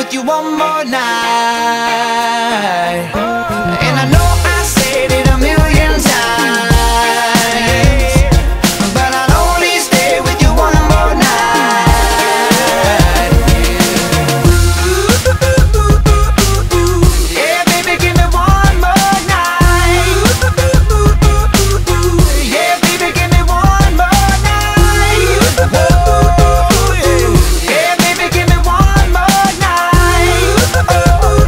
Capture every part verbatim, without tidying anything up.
with you one more night. And I know I said it a million times, but I'll only stay with you one more night. Yeah, baby, give me one more night. Yeah, baby, give me one more night. Oh, yeah. Yeah, baby, give me one more night. Oh,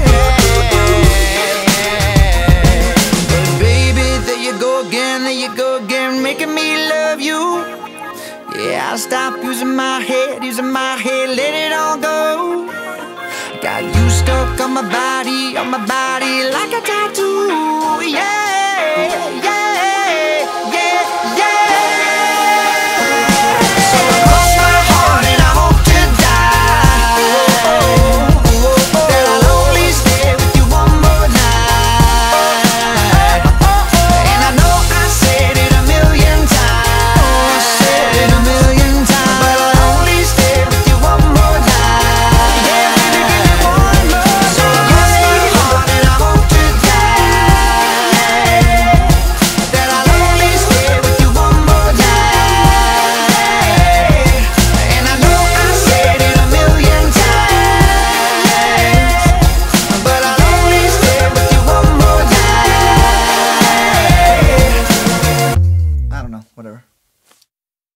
yeah. But baby, there you go again, there you go again, making me love you. Yeah, I'll stop using my head, using my head, let it all go. Got you stuck on my body, on my body like a tattoo. Yeah, yeah.